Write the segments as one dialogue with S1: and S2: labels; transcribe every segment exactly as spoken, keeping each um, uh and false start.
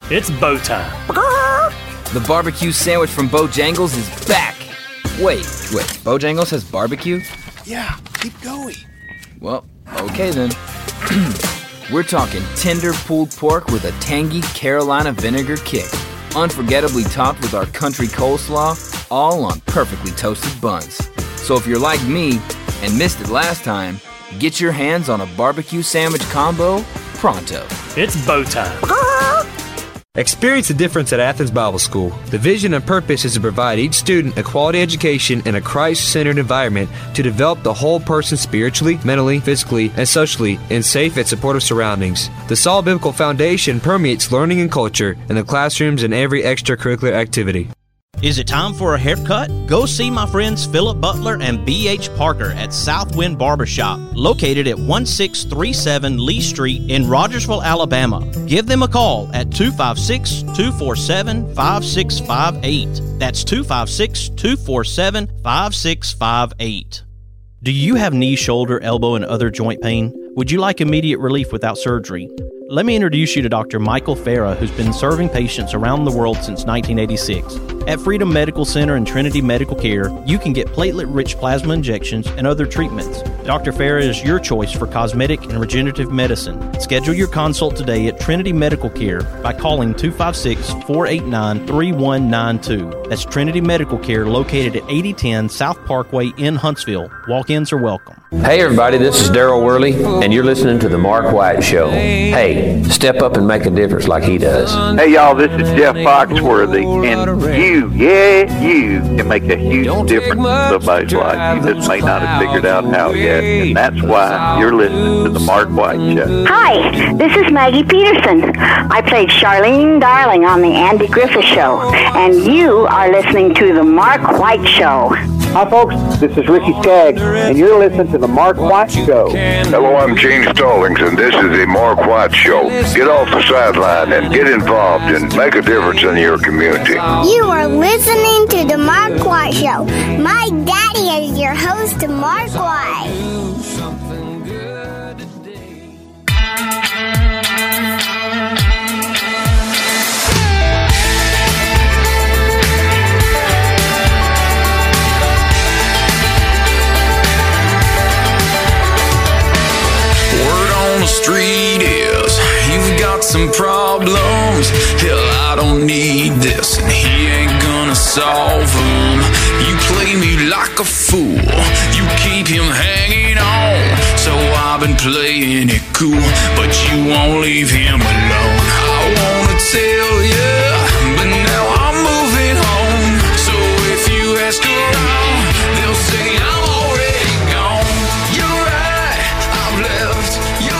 S1: It's Bo time.
S2: The barbecue sandwich from Bojangles is back. Wait, wait, Bojangles has barbecue?
S3: Yeah, keep going.
S2: Well, okay then. We're talking tender pulled pork with a tangy Carolina vinegar kick, unforgettably topped with our country coleslaw, all on perfectly toasted buns. So if you're like me and missed it last time, get your hands on a barbecue sandwich combo pronto.
S1: It's Bo time.
S4: Experience the difference at Athens Bible School. The vision and purpose is to provide each student a quality education in a Christ-centered environment to develop the whole person spiritually, mentally, physically, and socially in safe and supportive surroundings. The solid biblical foundation permeates learning and culture in the classrooms and every extracurricular activity.
S5: Is it time for a haircut? Go see my friends Philip Butler and B H Parker at Southwind Barbershop, located at one six three seven Lee Street in Rogersville, Alabama. Give them a call at two five six, two four seven, five six five eight. That's two five six, two four seven, five six five eight. Do you have knee, shoulder, elbow, and other joint pain? Would you like immediate relief without surgery? Let me introduce you to Doctor Michael Farah, who's been serving patients around the world since nineteen eighty-six. At Freedom Medical Center and Trinity Medical Care, you can get platelet-rich plasma injections and other treatments. Doctor Farah is your choice for cosmetic and regenerative medicine. Schedule your consult today at Trinity Medical Care by calling two five six, four eight nine, three one nine two. That's Trinity Medical Care, located at eighty ten South Parkway in Huntsville. Walk-ins are welcome.
S6: Hey everybody, this is Daryl Worley, and you're listening to The Mark White Show. Hey, step up and make a difference like he does.
S7: Hey y'all, this is Jeff Foxworthy, and you, yeah, you can make a huge difference in somebody's life. You just may not have figured out how yet, and that's why you're listening to The Mark White Show.
S8: Hi, this is Maggie Peterson. I played Charlene Darling on The Andy Griffith Show, and you are listening to The Mark White Show.
S9: Hi folks, this is Ricky Skaggs, and you're listening to The Mark White Show.
S10: Hello, I'm Gene Stallings, and this is The Mark White Show. Get off the sideline and get involved and make a difference in your community.
S11: You are listening to The Mark White Show. My daddy is your host, Mark White.
S12: The street is, you've got some problems. Hell, I don't need this, and he ain't gonna solve them. You play me like a fool, you keep him hanging on. So I've been playing it cool, but you won't leave him alone. I wanna tell you, but now I'm moving home. So if you ask around, they'll say I'm already gone. You're right, I've left your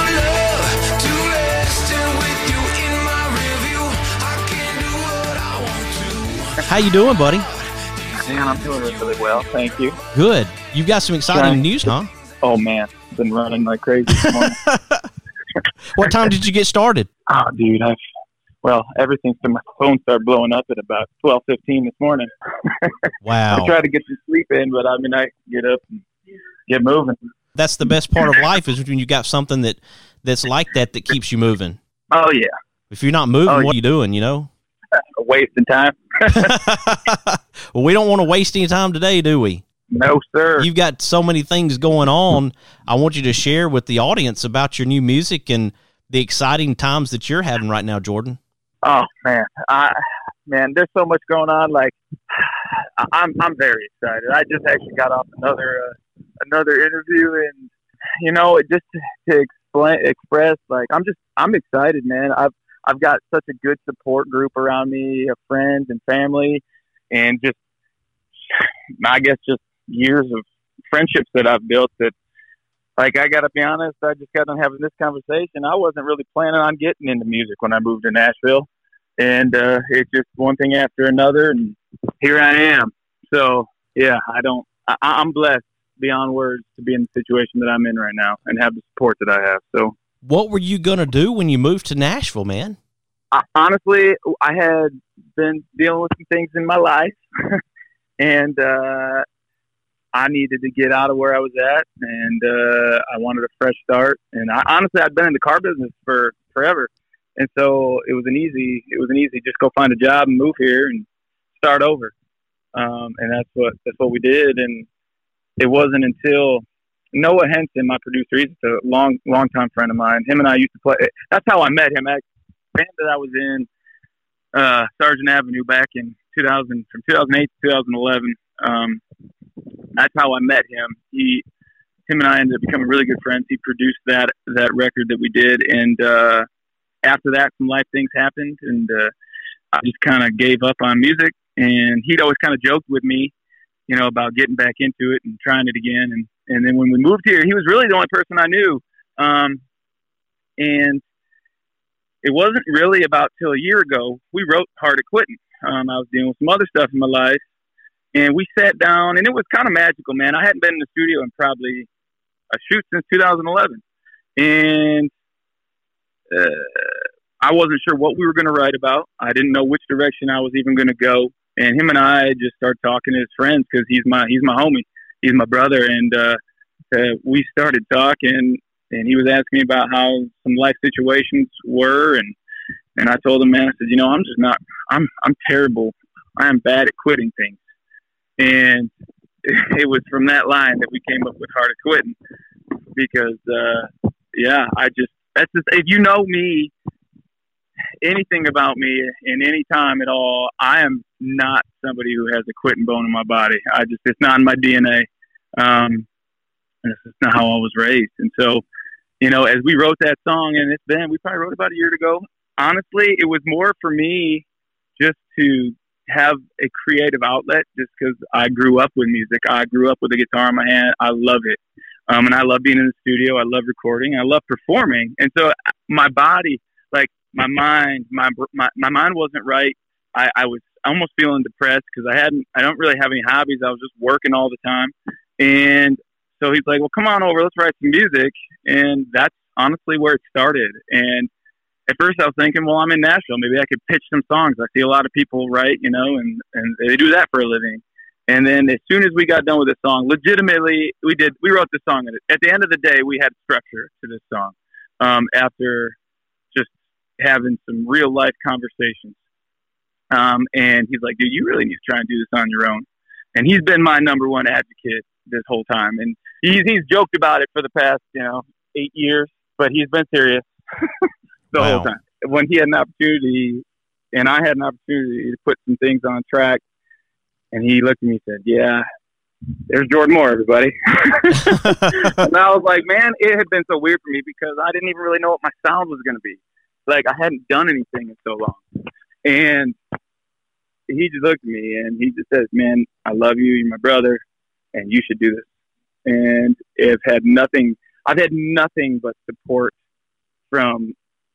S5: How you doing, buddy?
S13: Man, I'm doing really well, thank you.
S5: Good. You've got some exciting
S13: Trying.
S5: news, huh?
S13: Oh, man. I've been running like crazy this morning.
S5: What time did you get started?
S13: Oh, dude, I've, well, everything, my phone started blowing up at about twelve fifteen this morning.
S5: Wow.
S13: I tried to get some sleep in, but I mean, I get up and get moving.
S5: That's the best part of life, is when you got something that, that's like that that keeps you moving.
S13: Oh, yeah.
S5: If you're not moving,
S13: oh,
S5: what are you doing, you know?
S13: Wasting time.
S5: Well, we don't want to waste any time today, do we?
S13: No, sir.
S5: You've got so many things going on. I want you to share with the audience about your new music and the exciting times that you're having right now, Jordan.
S13: Oh, man. I, man, there's so much going on. Like, I'm I'm very excited. I just actually got off another uh, another interview, and, you know, it just to explain, express, like, I'm just, I'm excited, man. I've, I've got such a good support group around me, of friends and family, and just, I guess, just years of friendships that I've built that, like, I got to be honest, I just got done having this conversation. I wasn't really planning on getting into music when I moved to Nashville, and uh, it's just one thing after another, and here I am. So, yeah, I don't, I, I'm blessed beyond words to be in the situation that I'm in right now and have the support that I have, so.
S5: What were you going to do when you moved to Nashville, man?
S13: I, honestly, I had been dealing with some things in my life, and uh, I needed to get out of where I was at, and uh, I wanted a fresh start. And I, honestly, I'd been in the car business for forever, And so it was an easy, it was an easy, just go find a job and move here and start over. Um, and that's what, that's what we did. And it wasn't until Noah Henson, my producer, he's a long, long time friend of mine. Him and I used to play. That's how I met him. At the band that I was in, uh, Sargent Avenue back in two thousand, from two thousand eight to two thousand eleven. Um, that's how I met him. He, him and I ended up becoming really good friends. He produced that, that record that we did. And, uh, after that, some life things happened, and, uh, I just kind of gave up on music. And he'd always kind of joked with me, you know, about getting back into it and trying it again. And, and then when we moved here, he was really the only person I knew. Um, and it wasn't really about till a year ago, we wrote Hard at Quitting. Um, I was dealing with some other stuff in my life, and we sat down, and it was kind of magical, man. I hadn't been in the studio in probably a shoot since two thousand eleven. And, uh, I wasn't sure what we were going to write about. I didn't know which direction I was even going to go. And him and I just started talking as friends, because he's my, he's my homie. He's my brother. And, uh, uh, we started talking, and he was asking me about how some life situations were. And, and I told him, man, I said, you know, I'm just not, I'm, I'm terrible. I am bad at quitting things. And it was from that line that we came up with Hard at Quitting, because, uh, yeah, I just, that's just, if you know me, anything about me in any time at all, I am not somebody who has a quitting bone in my body. I just, it's not in my D N A. Um, and it's just not how I was raised. And so, you know, as we wrote that song, and it's been, we probably wrote about a year ago. Honestly, it was more for me just to have a creative outlet, just because I grew up with music. I grew up with a guitar in my hand. I love it. Um, and I love being in the studio. I love recording. I love performing. And so my body, like my mind, my, my, my mind wasn't right. I, I was almost feeling depressed because I hadn't, I don't really have any hobbies. I was just working all the time. And so he's like, well, come on over, let's write some music. And that's honestly where it started. And at first I was thinking, well, I'm in Nashville. Maybe I could pitch some songs. I see a lot of people write, you know, and, and they do that for a living. And then as soon as we got done with the song, legitimately, we did, we wrote the song. At the end of the day, we had structure to this song, um, after just having some real life conversations. Um, and he's like, dude, you really need to try and do this on your own. And he's been my number one advocate this whole time. And he's, he's joked about it for the past, you know, eight years, but he's been serious the
S5: wow.
S13: whole time. When he had an opportunity and I had an opportunity to put some things on track, and he looked at me and said, yeah, there's Jordan Moore, everybody. And I was like, man, it had been so weird for me because I didn't even really know what my sound was going to be. Like, I hadn't done anything in so long. And he just looked at me and he just says, man, I love you. You're my brother and you should do this. And I've had nothing, I've had nothing but support from,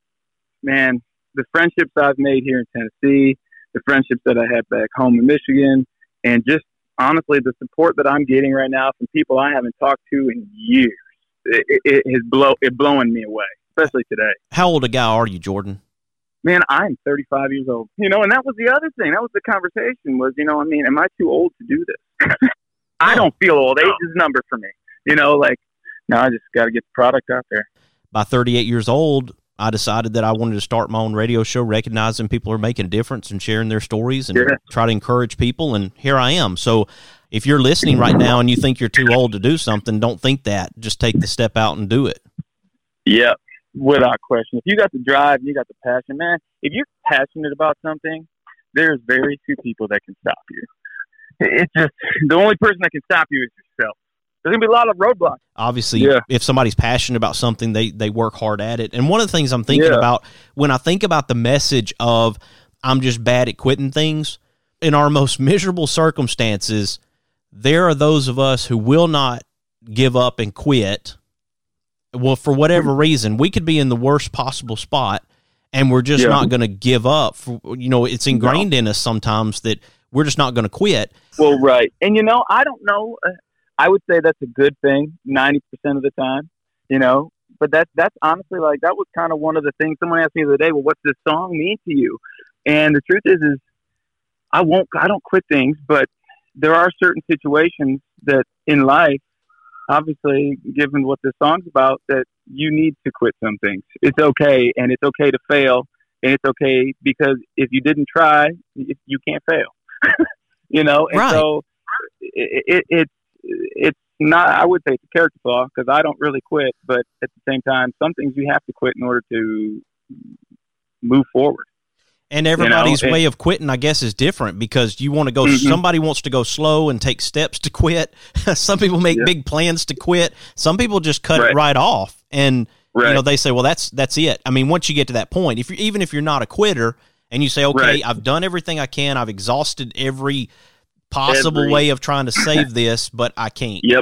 S13: man, the friendships I've made here in Tennessee, the friendships that I had back home in Michigan, and just honestly the support that I'm getting right now from people I haven't talked to in years. It, it, it is blow, it blowing me away, especially today.
S5: How old a guy are you, Jordan?
S13: Man, I'm thirty-five years old. You know, and that was the other thing. That was the conversation was, you know, I mean, am I too old to do this? I don't feel old. Age is a number for me. You know, like, no, I just got to get the product out there.
S5: By thirty-eight years old, I decided that I wanted to start my own radio show, recognizing people are making a difference and sharing their stories and yeah. try to encourage people. And here I am. So if you're listening right now and you think you're too old to do something, don't think that. Just take the step out and do it.
S13: Yeah, without question. If you got the drive, you got the passion, man, if you're passionate about something, there's very few people that can stop you. It's just the only person that can stop you is yourself. There's going to be a lot of roadblocks.
S5: Obviously,
S13: yeah.
S5: if somebody's passionate about something, they, they work hard at it. And one of the things I'm thinking yeah. about, when I think about the message of I'm just bad at quitting things, in our most miserable circumstances, there are those of us who will not give up and quit. Well, for whatever reason, we could be in the worst possible spot, and we're just yeah. not going to give up. For, you know, it's ingrained no. in us sometimes that we're just not going to quit.
S13: Well, right. And, you know, I don't know. Uh, I would say that's a good thing ninety percent of the time, you know, but that, that's honestly like, that was kind of one of the things someone asked me the other day, well, what's this song mean to you? And the truth is, is I won't, I don't quit things, but there are certain situations that in life, obviously, given what this song's about, that you need to quit some things. It's okay, and it's okay to fail, and it's okay because if you didn't try, you can't fail. You know, and
S5: right.
S13: so it, it, it it's not. I would say it's a character flaw because I don't really quit, but at the same time, some things you have to quit in order to move forward.
S5: And everybody's
S13: you know,
S5: way of quitting, I guess, is different because you want to go. Mm-hmm. Somebody wants to go slow and take steps to quit. Some people make yeah. big plans to quit. Some people just cut
S13: right.
S5: it right off, and
S13: right.
S5: you know they say, "Well, that's that's it." I mean, once you get to that point, if you even if you're not a quitter and you say, "Okay,
S13: right.
S5: I've done everything I can. I've exhausted every possible
S13: every.
S5: way of trying to save this, but I can't."
S13: Yep,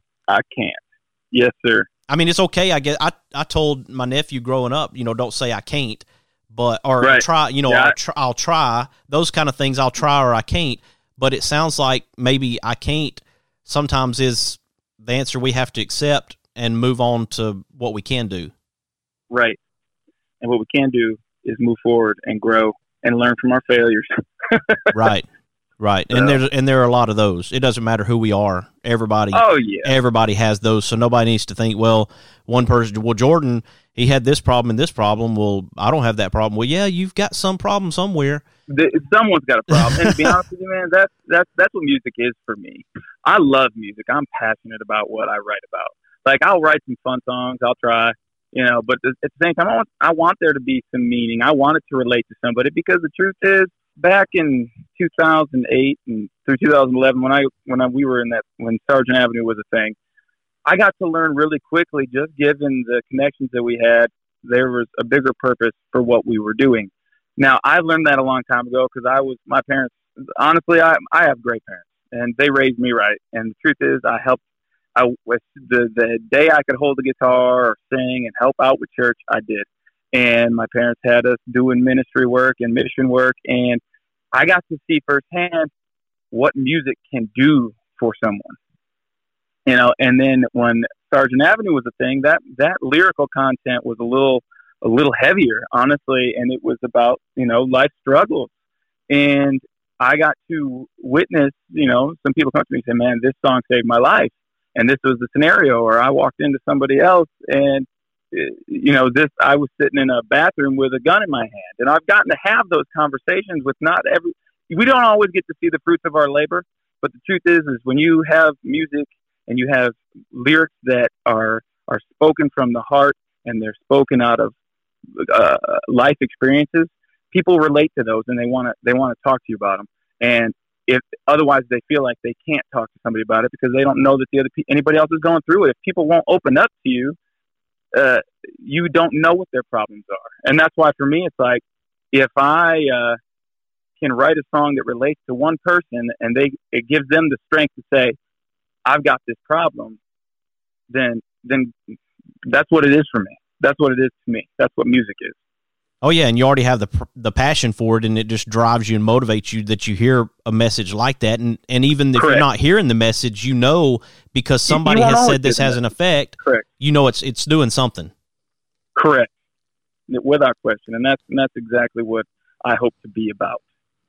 S13: I can't. Yes, sir.
S5: I mean, it's okay. I guess I I told my nephew growing up, you know, don't say I can't. But or
S13: right.
S5: try, you know,
S13: yeah.
S5: I'll, try, I'll try those kind of things. I'll try or I can't. But it sounds like maybe I can't. Sometimes is the answer we have to accept and move on to what we can do.
S13: Right, and what we can do is move forward and grow and learn from our failures.
S5: Right, right, so. and there's and there are a lot of those. It doesn't matter who we are. Everybody,
S13: oh yeah,
S5: everybody has those. So nobody needs to think, well, one person, well, Jordan, he had this problem and this problem. Well, I don't have that problem. Well, yeah, you've got some problem somewhere.
S13: The, someone's got a problem. And to be honest with you, man, that's, that's, that's what music is for me. I love music. I'm passionate about what I write about. Like, I'll write some fun songs. I'll try, you know, but at the same time, I want, I want there to be some meaning. I want it to relate to somebody because the truth is, back in two thousand eight and through two thousand eleven, when I, when I, we were in that, when Sargent Avenue was a thing, I got to learn really quickly, just given the connections that we had, there was a bigger purpose for what we were doing. Now, I learned that a long time ago because I was, my parents, honestly, I I have great parents, and they raised me right. And the truth is, I helped, I, with the, the day I could hold a guitar or sing and help out with church, I did. And my parents had us doing ministry work and mission work, and I got to see firsthand what music can do for someone. You know, and then when Sargent Avenue was a thing, that, that lyrical content was a little, a little heavier, honestly. And it was about, you know, life struggles. And I got to witness, you know, some people come to me and say, man, this song saved my life. And this was the scenario, or I walked into somebody else and, you know, this, I was sitting in a bathroom with a gun in my hand. And I've gotten to have those conversations with not every, we don't always get to see the fruits of our labor. But the truth is, is when you have music, and you have lyrics that are are spoken from the heart, and they're spoken out of uh, life experiences, people relate to those, and they want to they want to talk to you about them. And if otherwise, they feel like they can't talk to somebody about it because they don't know that the other pe- anybody else is going through it. If people won't open up to you, uh, you don't know what their problems are. And that's why, for me, it's like if I uh, can write a song that relates to one person, and they it gives them the strength to say, I've got this problem, then then that's what it is for me. That's what it is to me. That's what music is.
S5: Oh, yeah, and you already have the the passion for it, and it just drives you and motivates you that you hear a message like that. And, and even if Correct. You're not hearing the message, you know because somebody has said this has an effect, Correct. You know it's it's doing something.
S13: Correct. Without question. And that's, and that's exactly what I hope to be about.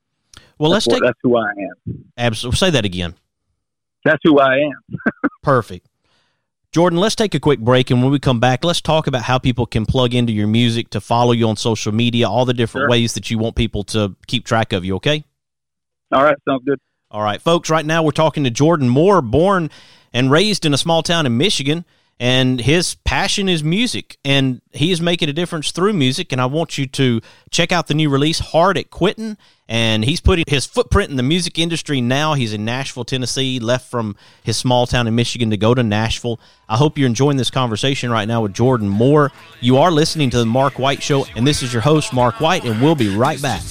S5: Well,
S13: that's
S5: let's take...
S13: What, that's who I am.
S5: Absolutely. Say that again.
S13: That's who I am.
S5: Perfect. Jordan, let's take a quick break, and when we come back, let's talk about how people can plug into your music, to follow you on social media, all the different sure. ways that you want people to keep track of you, okay?
S13: All right, sounds good.
S5: All right, folks, right now we're talking to Jordan Moore, born and raised in a small town in Michigan, and his passion is music, and he is making a difference through music, and I want you to check out the new release, Hard at Quitting, and he's putting his footprint in the music industry now. He's in Nashville, Tennessee, left from his small town in Michigan to go to Nashville. I hope you're enjoying this conversation right now with Jordan Moore. You are listening to The Mark White Show, and this is your host, Mark White, and we'll be right back.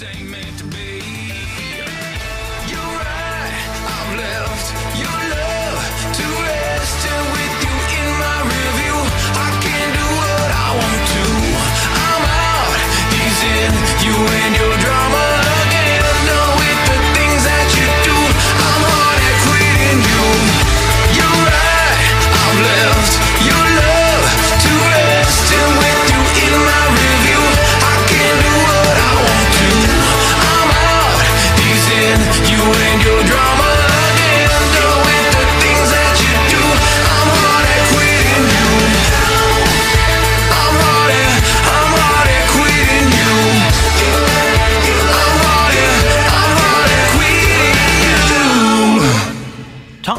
S12: You and your drama again. No, with the things that you do, I'm hard at quitting you. You're right, I've left your love to rest, and with you in my review, I can do what I want to. I'm out, he's in. You and your drama again. No, with the things that you do, I'm hard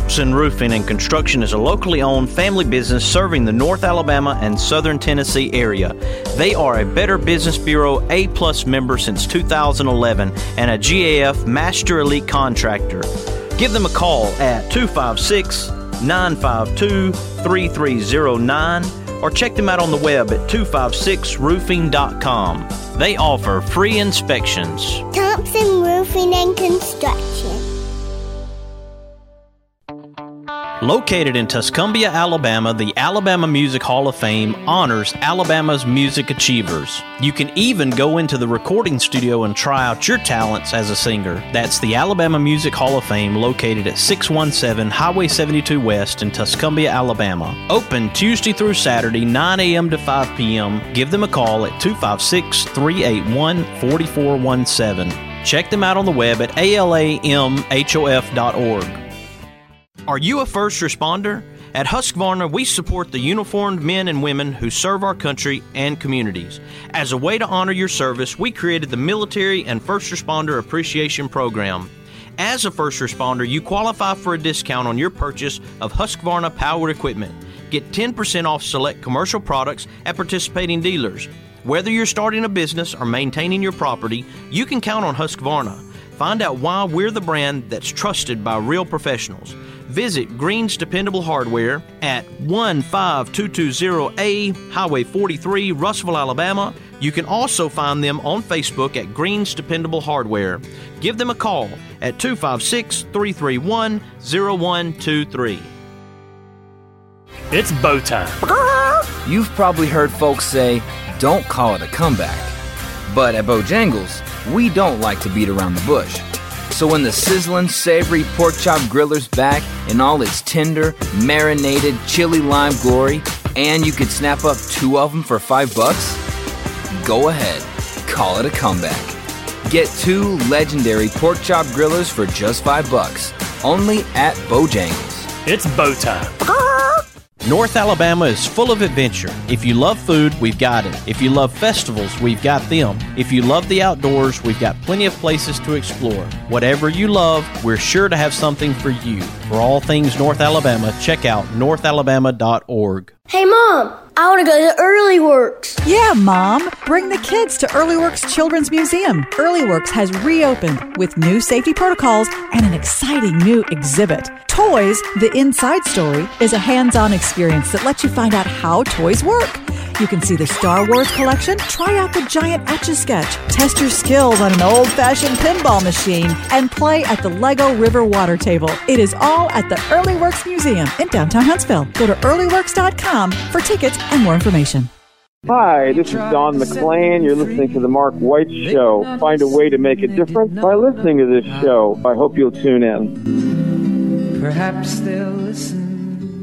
S5: Thompson Roofing and Construction is a locally owned family business serving the North Alabama and Southern Tennessee area. They are a Better Business Bureau A-plus member since two thousand eleven and a G A F Master Elite Contractor. Give them a call at two five six, nine five two, three three zero nine or check them out on the web at two five six roofing dot com. They offer free inspections.
S11: Thompson Roofing and Construction.
S5: Located in Tuscumbia, Alabama, the Alabama Music Hall of Fame honors Alabama's music achievers. You can even go into the recording studio and try out your talents as a singer. That's the Alabama Music Hall of Fame, located at six one seven Highway seventy-two West in Tuscumbia, Alabama. Open Tuesday through Saturday, nine a.m. to five p.m. Give them a call at two five six, three eight one, four four one seven. Check them out on the web at A L A M H O F dot org. Are you a first responder? At Husqvarna, we support the uniformed men and women who serve our country and communities. As a way to honor your service, we created the Military and First Responder Appreciation Program. As a first responder, you qualify for a discount on your purchase of Husqvarna powered equipment. Get ten percent off select commercial products at participating dealers. Whether you're starting a business or maintaining your property, you can count on Husqvarna. Find out why we're the brand that's trusted by real professionals. Visit Green's Dependable Hardware at one five two two zero A Highway forty-three, Russellville, Alabama. You can also find them on Facebook at Green's Dependable Hardware. Give them a call at two five six, three three one, zero one two three.
S1: It's bow time.
S2: You've probably heard folks say, don't call it a comeback. But at Bojangles, we don't like to beat around the bush. So when the sizzling, savory pork chop griller's back in all its tender, marinated, chili lime glory, and you could snap up two of them for five bucks, go ahead, call it a comeback. Get two legendary pork chop grillers for just five bucks, only at Bojangles.
S1: It's bow time.
S5: North Alabama is full of adventure. If you love food, we've got it. If you love festivals, we've got them. If you love the outdoors, we've got plenty of places to explore. Whatever you love, we're sure to have something for you. For all things North Alabama, check out north alabama dot org.
S14: Hey, Mom, I want to go to Early Works.
S15: Yeah, Mom. Bring the kids to Early Works Children's Museum. Early Works has reopened with new safety protocols and an exciting new exhibit. Toys, The Inside Story, is a hands-on experience that lets you find out how toys work. You can see the Star Wars collection, try out the giant Etch-a-Sketch, test your skills on an old-fashioned pinball machine, and play at the Lego River water table. It is all at the Early Works Museum in downtown Huntsville. Go to early works dot com for tickets and more information.
S9: Hi, this is Don McClain. You're listening to The Mark White Show. Find a way to make a difference by listening to this show. I hope you'll tune in.
S16: Perhaps they'll listen.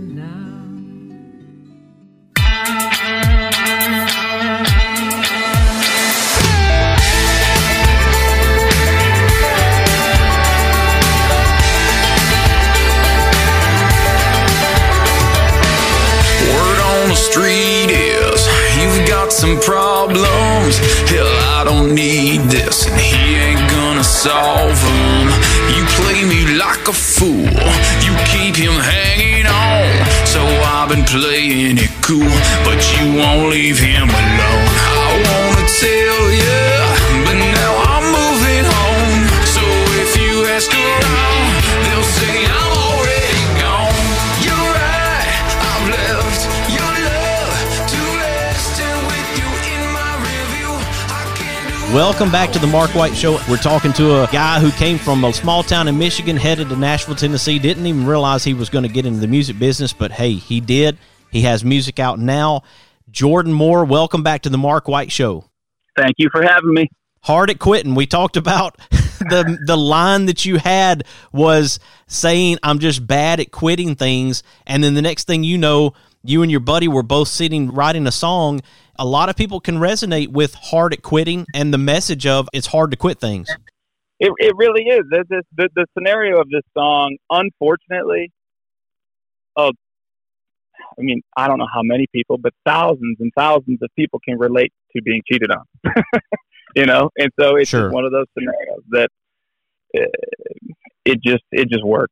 S12: Street is, you've got some problems. Hell, I don't need this, and he ain't gonna solve them. You play me like a fool, you keep him hanging on. So I've been playing it cool, but you won't leave him alone. I wanna tell you, but now I'm moving home. So if you ask around, they'll say I'm already gone. You're right, I've left your love to rest, and with you in my review, I can do.
S5: Welcome back to the Mark White Show. We're talking to a guy who came from a small town in Michigan, headed to Nashville, Tennessee. Didn't even realize he was going to get into the music business, but hey, he did. He has music out now. Jordan Moore, welcome back to the Mark White Show.
S13: Thank you for having me.
S5: Hard at quitting. We talked about the the line that you had was saying, I'm just bad at quitting things. And then the next thing you know, you and your buddy were both sitting writing a song. A lot of people can resonate with hard at quitting and the message of it's hard to quit things.
S13: It it really is. This, this, the, the scenario of this song, unfortunately, oh, I mean, I don't know how many people, but thousands and thousands of people can relate to being cheated on. You know, and so it's
S5: sure.
S13: just one of those scenarios that uh, it just it just worked,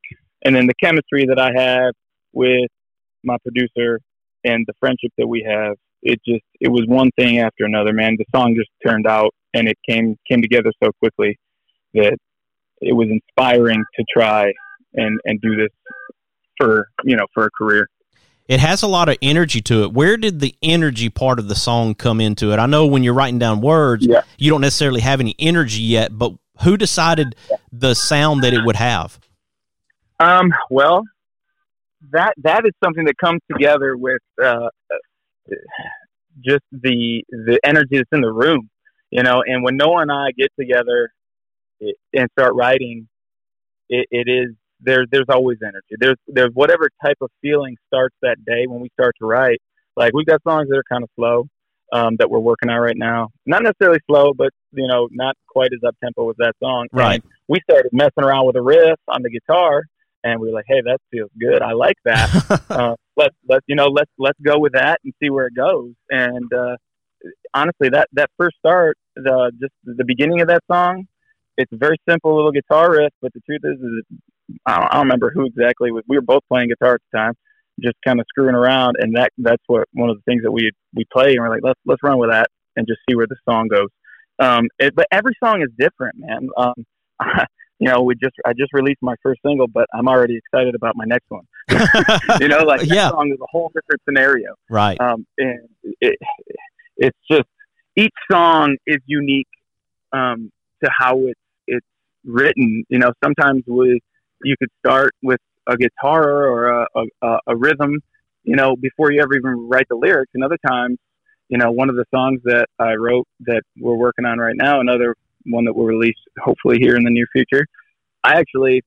S13: And then the chemistry that I have with my producer and the friendship that we have, it just, it was one thing after another, man. The song just turned out and it came, came together so quickly that it was inspiring to try and, and do this for, you know, for a career.
S5: It has a lot of energy to it. Where did the energy part of the song come into it? I know when you're writing down words, yeah. you don't necessarily have any energy yet, but who decided the sound that it would have?
S13: Um, well, that, that is something that comes together with, uh, just the, the energy that's in the room, you know, and when Noah and I get together and start writing, it, it is, There's there's always energy. There's there's whatever type of feeling starts that day when we start to write. Like we've got songs that are kind of slow um, that we're working on right now. Not necessarily slow, but you know, not quite as up tempo as that song.
S5: Right.
S13: And we started messing around with a riff on the guitar, and we were like, "Hey, that feels good. I like that. uh, let's let's you know let's let's go with that and see where it goes." And uh, honestly, that that first start, the just the beginning of that song, it's a very simple little guitar riff, but the truth is, is I don't, I don't remember who exactly was. We were both playing guitar at the time, just kind of screwing around, and that that's what one of the things that we we play, and we're like, let's let's run with that and just see where the song goes. Um, it, but every song is different, man. Um, you know, we just I just released my first single, but I'm already excited about my next one. you know, like that
S5: yeah.
S13: song is a whole different scenario,
S5: right?
S13: Um, and it, it's just each song is unique um, to how it's it's written. You know, sometimes we you could start with a guitar or a, a, a rhythm, you know, before you ever even write the lyrics. And other times, you know, one of the songs that I wrote that we're working on right now, another one that will release hopefully here in the near future, I actually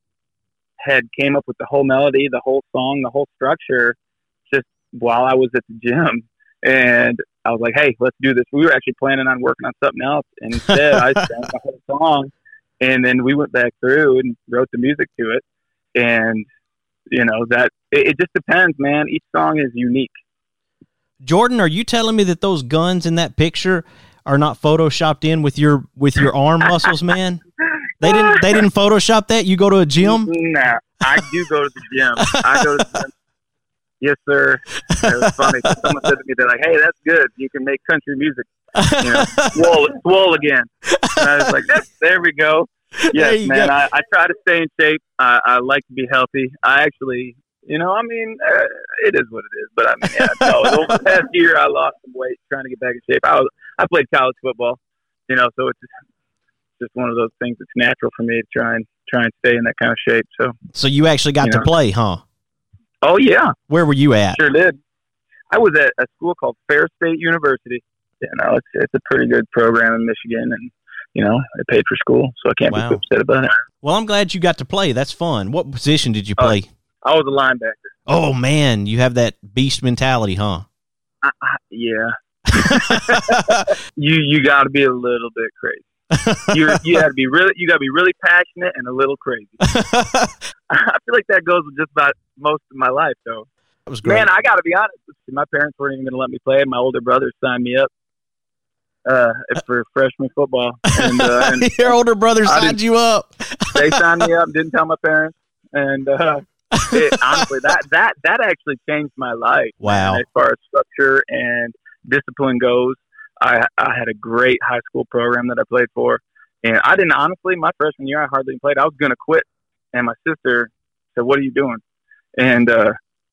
S13: had came up with the whole melody, the whole song, the whole structure just while I was at the gym. And I was like, hey, let's do this. We were actually planning on working on something else. And instead, I sang the whole song. And then we went back through and wrote the music to it. And, you know, that it, it just depends, man. Each song is unique.
S5: Jordan, are you telling me that those guns in that picture are not photoshopped in with your with your arm muscles, man? They didn't they didn't Photoshop that? You go to a gym?
S13: Nah, I do go to the gym. I go to the gym. Yes, sir. It was funny. Someone said to me, they're like, hey, that's good. You can make country music. You know, swole, swole again. And I was like, there we go. Yes, man. I, I try to stay in shape. I, I like to be healthy. I actually, you know, I mean, uh, it is what it is. But I mean, yeah, no, over the past year, I lost some weight trying to get back in shape. I was, I played college football, you know, so it's just, just one of those things that's natural for me to try and try and stay in that kind of shape. So,
S5: so you actually got
S13: you
S5: to
S13: know.
S5: play, huh?
S13: Oh yeah.
S5: Where were you at?
S13: Sure did. I was at a school called Fair State University. You know, it's it's a pretty good program in Michigan, and you know, it paid for school, so I can't
S5: Wow.
S13: be too upset about it.
S5: Well, I'm glad you got to play. That's fun. What position did you play?
S13: Uh, I was a linebacker.
S5: Oh man, you have that beast mentality, huh?
S13: I, I, yeah. you you got to be a little bit crazy. You you got to be really you got to be really passionate and a little crazy. I feel like that goes with just about most of my life, though.
S5: That was great.
S13: Man, I got to be honest. My parents weren't even going to let me play. My older brother signed me up uh, for freshman football. And, uh, and
S5: your older brother signed you up.
S13: They signed me up. Didn't tell my parents, and uh, it, honestly, that that that actually changed my life.
S5: Wow.
S13: Man, as far as structure and discipline goes, I I had a great high school program that I played for, and I didn't honestly. My freshman year, I hardly played. I was going to quit, and my sister said, "What are you doing?" And uh,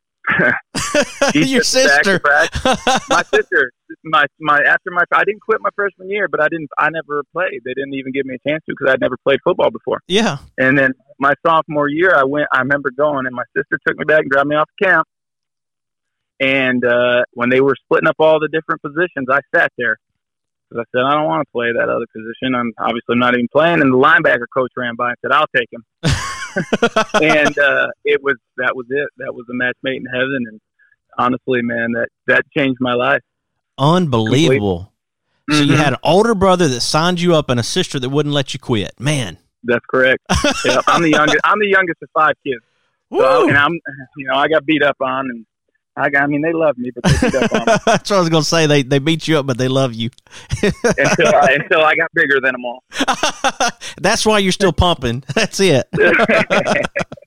S5: your sister,
S13: my sister, my my after my I didn't quit my freshman year, but I didn't. I never played. They didn't even give me a chance to because I'd never played football before.
S5: Yeah.
S13: And then my sophomore year, I went. I remember going, and my sister took me back and dropped me off at camp. And uh, when they were splitting up all the different positions, I sat there because I said, I don't want to play that other position. I'm obviously not even playing. And the linebacker coach ran by and said, I'll take him. and uh, it was that was it. That was a match made in heaven. And honestly, man, that, that changed my life.
S5: Unbelievable.
S13: Mm-hmm.
S5: So you had an older brother that signed you up and a sister that wouldn't let you quit. Man.
S13: That's correct. Yeah, I'm the youngest. I'm the youngest of five kids. So, and I'm, you know, I got beat up on, and I got. I mean, they love me, but they beat up on me.
S5: That's what I was gonna say. They they beat you up, but they love you.
S13: until, I, until I got bigger than them all.
S5: That's why you're still pumping. That's it.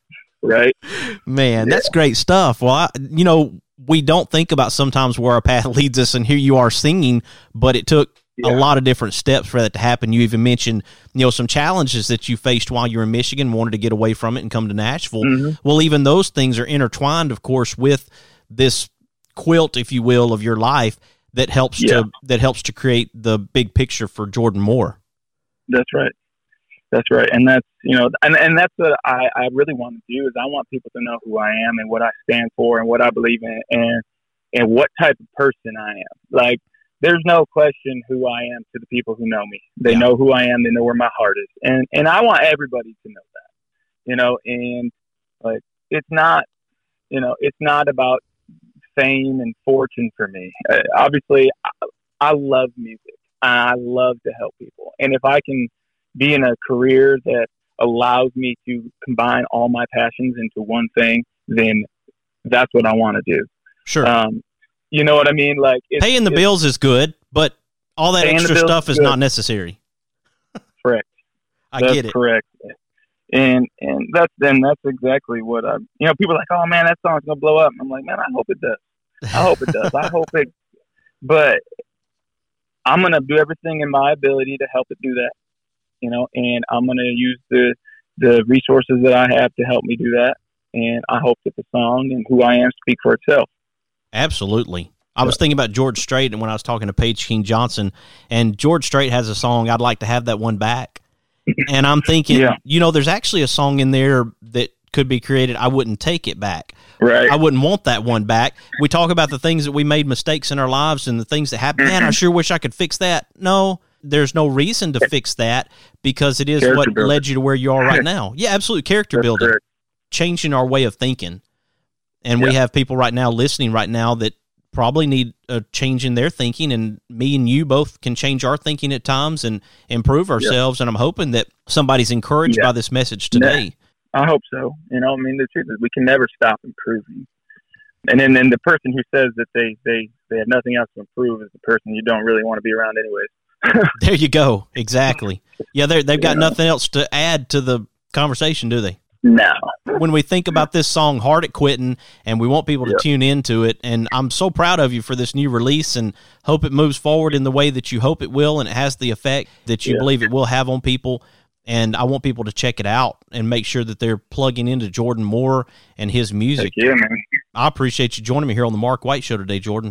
S13: right?
S5: Man,
S13: Yeah.
S5: that's great stuff. Well, I, you know, we don't think about sometimes where our path leads us, and here you are singing, but it took
S13: Yeah.
S5: a lot of different steps for that to happen. You even mentioned, you know, some challenges that you faced while you were in Michigan, wanted to get away from it and come to Nashville.
S13: Mm-hmm.
S5: Well, even those things are intertwined, of course, with this quilt, if you will, of your life that helps
S13: Yeah.
S5: to that helps to create the big picture for Jordan Moore.
S13: That's right. That's right. And that's, you know, and, and that's what I, I really want to do is I want people to know who I am and what I stand for and what I believe in and, and what type of person I am. Like, there's no question who I am to the people who know me. They
S5: Yeah.
S13: know who I am. They know where my heart is. And, and I want everybody to know that, you know, and like, it's not, you know, it's not about fame and fortune for me. Uh, obviously I, I love music. I love to help people. And if I can be in a career that allows me to combine all my passions into one thing, then that's what I want to do.
S5: Sure.
S13: Um, you know what I mean? Like it's,
S5: Paying the
S13: it's,
S5: bills is good, but all that
S13: Paying the
S5: extra
S13: bills
S5: stuff
S13: is
S5: is
S13: good.
S5: not necessary.
S13: Correct.
S5: I
S13: That's
S5: get it.
S13: correct. And and that's then that's exactly what I. You know, people are like, oh man, that song's gonna blow up. I'm like, man, I hope it does. I hope it does. I hope it. But I'm gonna do everything in my ability to help it do that. You know, and I'm gonna use the the resources that I have to help me do that. And I hope that the song and who I am speak for itself.
S5: Absolutely. I was thinking about George Strait and when I was talking to Paige King Johnson, and George Strait has a song, I'd like to have that one back. And I'm thinking,
S13: Yeah.
S5: you know, there's actually a song in there that could be created. I wouldn't take it back.
S13: Right.
S5: I wouldn't want that one back. We talk about the things that we made mistakes in our lives and the things that happened. Man, I sure wish I could fix that. No, there's no reason to fix that because it is
S13: Character
S5: what
S13: building.
S5: led you to where you are right now. Yeah, absolutely. Character
S13: That's
S5: building,
S13: correct.
S5: changing our way of thinking. And we
S13: Yeah.
S5: have people right now listening right now that probably need a change in their thinking, and me and you both can change our thinking at times and improve ourselves. And I'm hoping that somebody's encouraged
S13: Yeah.
S5: by this message today.
S13: I hope so. You know, I mean, the truth is we can never stop improving. And then, then the person who says that they, they, they have nothing else to improve is the person you don't really want to be around anyways.
S5: There you go. Exactly. Yeah, they're, they've got
S13: Yeah.
S5: nothing else to add to the conversation, do they?
S13: No.
S5: When we think about this song, Hard at Quitting, and we want people to
S13: Yep.
S5: tune into it, and I'm so proud of you for this new release and hope it moves forward in the way that you hope it will, and it has the effect that you
S13: Yeah.
S5: believe it will have on people. And I want people to check it out and make sure that they're plugging into Jordan Moore and his music.
S13: Yeah, man.
S5: I appreciate you joining me here on the Mark White Show today, Jordan.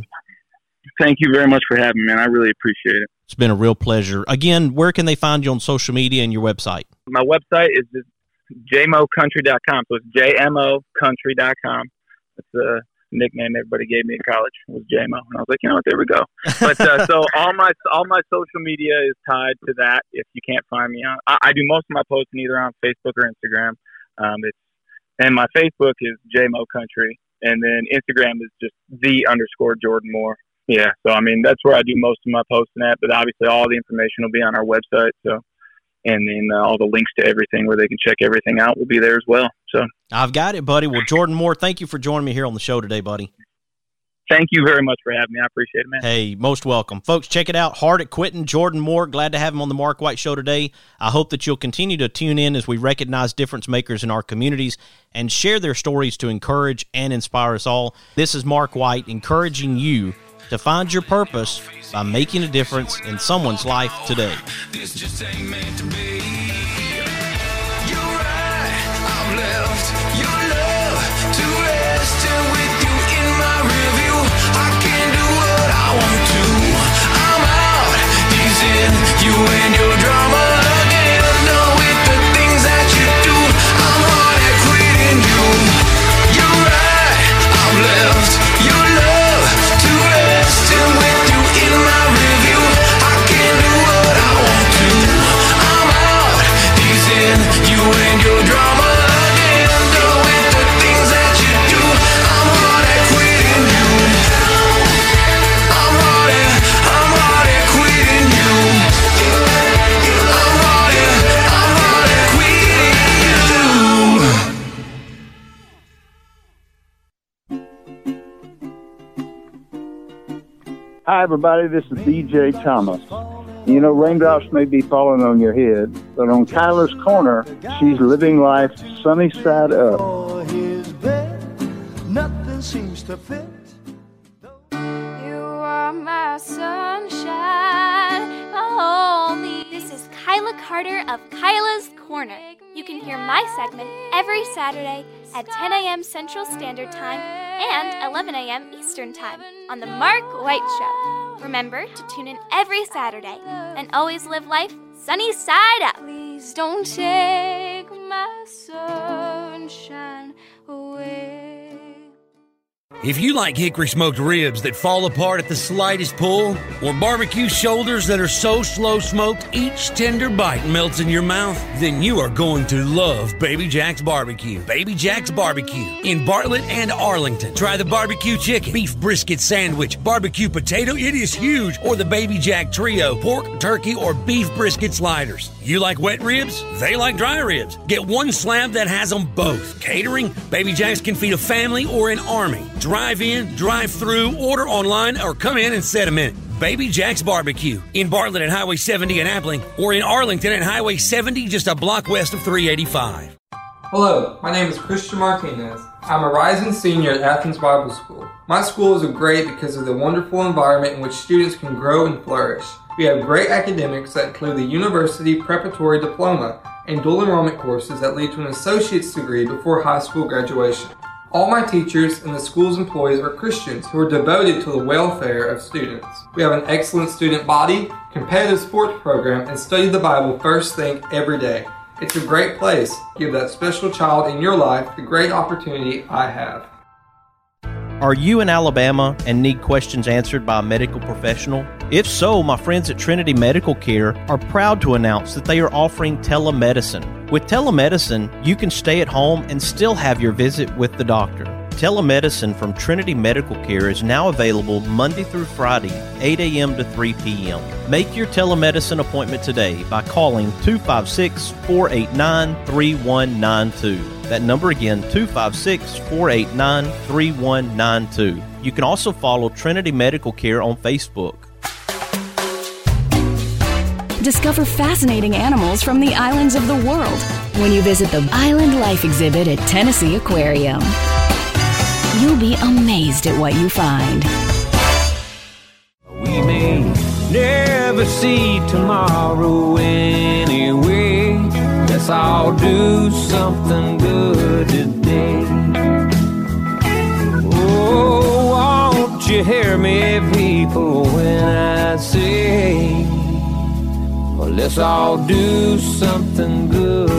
S13: Thank you very much for having me, man. I really appreciate it.
S5: It's been a real pleasure. Again, where can they find you on social media and your website?
S13: My website is just j mo country dot com. So it's j m o country dot com. It's a nickname everybody gave me in college, was J-Mo. And I was like, you know what, there we go. But uh, so all my all my social media is tied to that. If you can't find me on, I, I do most of my posting either on Facebook or Instagram. Um, it's and my Facebook is J-Mo Country, and then Instagram is just the underscore Jordan Moore. Yeah, so I mean that's where I do most of my posting at. But obviously, all the information will be on our website. So. And then uh, all the links to everything where they can check everything out will be there as well. So
S5: I've got it, buddy. Well, Jordan Moore, thank you for joining me here on the show today, buddy.
S13: thank you very much for having me. I appreciate it, man.
S5: Hey, most welcome. Folks, check it out. Hard at Quitting, Jordan Moore. Glad to have him on the Mark White Show today. I hope that you'll continue to tune in as we recognize difference makers in our communities and share their stories to encourage and inspire us all. This is Mark White encouraging you to find your purpose by making a difference in someone's life today.
S12: This just ain't meant to be. You're right, I've left your love to rest, and with you in my rearview, I can do what I want to. I'm out, he's in you and your drama again. No, with the things that you do, I'm hard at quitting you. You're right, I've left your love to rest, and with you in my rearview, I can do what I want to. I'm out, he's in you and your drama again. Done with the things that you do, I'm hard at quitting you. I'm hard at, I'm hard at quitting you. I'm hard at, I'm hard at quitting you.
S9: Hi, everybody. This is D J Thomas. You know, raindrops may be falling on your head, but on Kyler's Corner, she's living life sunny side up.
S16: seems to fit.
S17: You are my sunshine, my only.
S18: This is Kyla Carter of Kyla's Corner. You can hear my segment every Saturday at ten a.m. Central Standard Time and eleven a.m. Eastern Time on The Mark White Show. Remember to tune in every Saturday and always live life sunny side up.
S17: Please don't take my sunshine away.
S19: If you like hickory smoked ribs that fall apart at the slightest pull, or barbecue shoulders that are so slow smoked each tender bite melts in your mouth, then you are going to love Baby Jack's Barbecue. Baby Jack's Barbecue in Bartlett and Arlington. Try the barbecue chicken, beef brisket sandwich, barbecue potato, it is huge, or the Baby Jack Trio, pork, turkey, or beef brisket sliders. You like wet ribs? They like dry ribs. Get one slab that has them both. Catering? Baby Jack's can feed a family or an army. Drive in, drive through, order online, or come in and set a minute. Baby Jack's Barbecue in Bartlett at Highway seventy in Appling, or in Arlington at Highway seventy, just a block west of three eighty-five.
S20: Hello, my name is Christian Martinez. I'm a rising senior at Athens Bible School. My school is great because of the wonderful environment in which students can grow and flourish. We have great academics that include the University Preparatory Diploma and dual enrollment courses that lead to an associate's degree before high school graduation. All my teachers and the school's employees are Christians who are devoted to the welfare of students. We have an excellent student body, competitive sports program, and study the Bible first thing every day. It's a great place. Give that special child in your life the great opportunity I have.
S5: Are you in Alabama and need questions answered by a medical professional? If so, my friends at Trinity Medical Care are proud to announce that they are offering telemedicine. With telemedicine, you can stay at home and still have your visit with the doctor. Telemedicine from Trinity Medical Care is now available Monday through Friday, eight a.m. to three p.m. Make your telemedicine appointment today by calling two five six, four eight nine, three one nine two. That number again, two five six, four eight nine, three one nine two. You can also follow Trinity Medical Care on Facebook.
S21: Discover fascinating animals from the islands of the world when you visit the Island Life exhibit at Tennessee Aquarium. You'll be amazed at what you find.
S16: We may never see tomorrow anyway. Let's all do something good today. Oh, won't you hear me, people, when I say, well, let's all do something good